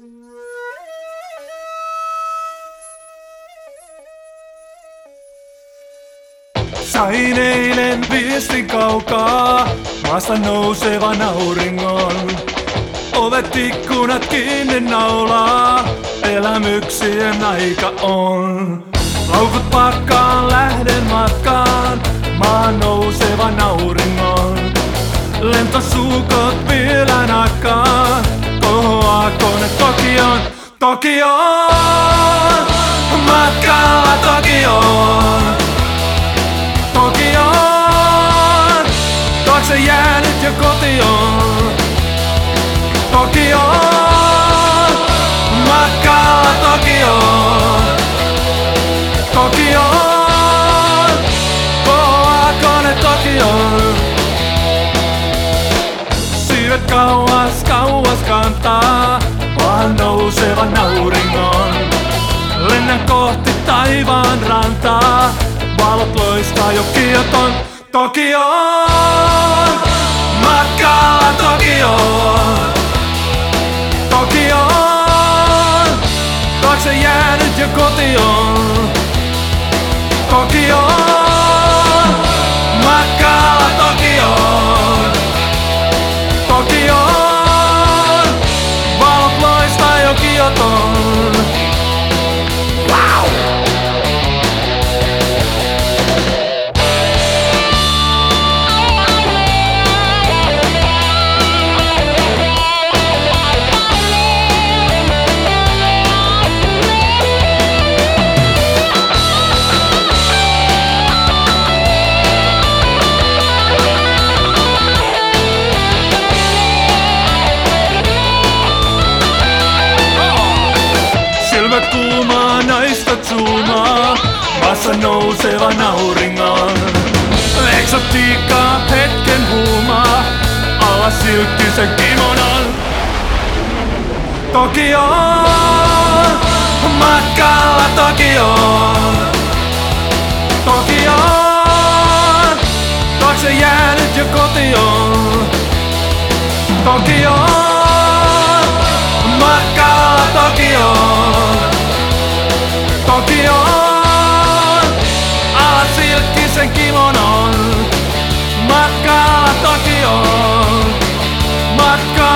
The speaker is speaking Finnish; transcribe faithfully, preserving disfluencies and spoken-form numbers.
Sain eilen viestin kaukaa, maasta nousevan auringon. Ovet ikkunat kiinni naulaa, elämyksien aika on. Laukut pakkaan, lähden matkaan, maan nousevan auringon. Lentosuukot vielä nakkaan, kohoaa kone Tokioon, Tokioon. Matkalla Tokioon, Tokioon. Taakse jäänyt jo kotioon, Tokioon. Matkalla Tokioon, Tokioon. Kohoaa kone Tokioon. Siivet kauas, kauas kantaa maan nousevan auringon. Lennän kohti taivaan rantaa, valot loistaa jo Kioton, Tokioon. Matkalla Tokioon, Tokioon. Taakse jäänyt jo kotioon, Tokioon. Matkalla Tokioon, Tokioon. Valot loistaa jo Kioton. Kuumaa naista zoomaa, maassa nousevan auringon. Eksotiikkaa hetken huumaa, alla silkkisen kimonon. Tokioon, matkalla Tokioon, Tokioon. Taakse jäänyt jo kotioon, Tokioon. Matkalla Tokioon, Tokioon. Alat silkkisen kimonon, matkalla Tokioon, matkalla